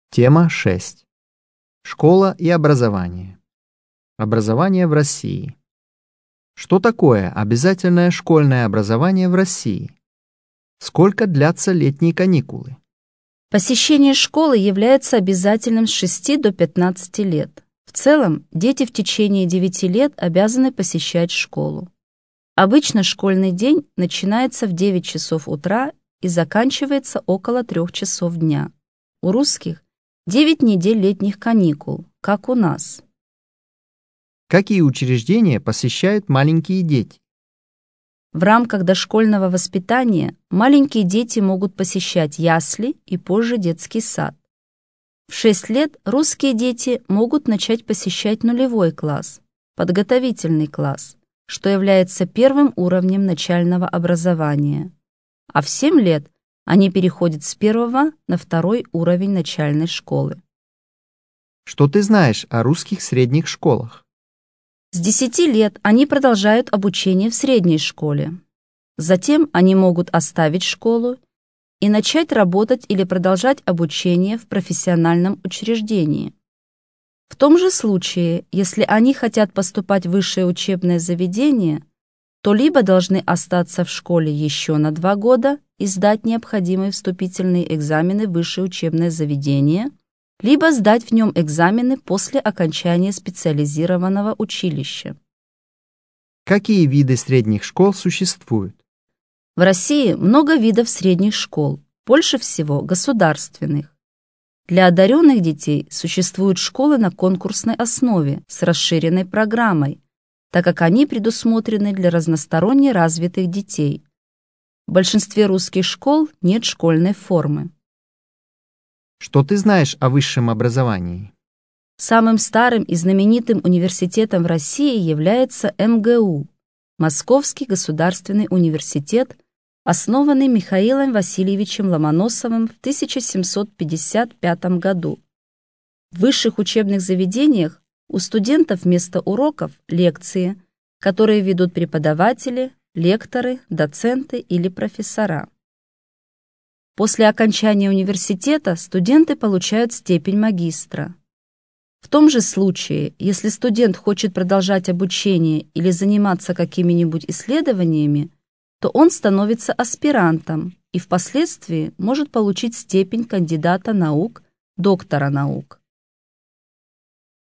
Тема 6. Школа и образование. Образование в России. Что такое обязательное школьное образование в России? Сколько длятся летние каникулы? Посещение школы является обязательным с 6 до 15 лет. В целом, дети в течение 9 лет обязаны посещать школу. Обычно школьный день начинается в 9 часов утра и заканчивается около 3 часов дня. У русских 9 недель летних каникул, как у нас. Какие учреждения посещают маленькие дети? В рамках дошкольного воспитания маленькие дети могут посещать ясли и позже детский сад. В 6 лет русские дети могут начать посещать нулевой класс, подготовительный класс, что является первым уровнем начального образования. А в 7 лет они переходят с первого на второй уровень начальной школы. Что ты знаешь о русских средних школах? С 10 лет они продолжают обучение в средней школе. Затем они могут оставить школу и начать работать или продолжать обучение в профессиональном учреждении. В том же случае, если они хотят поступать в высшее учебное заведение, то либо должны остаться в школе еще на 2 года и сдать необходимые вступительные экзамены в высшее учебное заведение, либо сдать в нем экзамены после окончания специализированного училища. Какие виды средних школ существуют? В России много видов средних школ, больше всего государственных. Для одаренных детей существуют школы на конкурсной основе с расширенной программой, так как они предусмотрены для разносторонне развитых детей. В большинстве русских школ нет школьной формы. Что ты знаешь о высшем образовании? Самым старым и знаменитым университетом в России является МГУ – Московский государственный университет, основанный Михаилом Васильевичем Ломоносовым в 1755 году. В высших учебных заведениях у студентов вместо уроков – лекции, которые ведут преподаватели, лекторы, доценты или профессора. После окончания университета студенты получают степень магистра. В том же случае, если студент хочет продолжать обучение или заниматься какими-нибудь исследованиями, то он становится аспирантом и впоследствии может получить степень кандидата наук, доктора наук.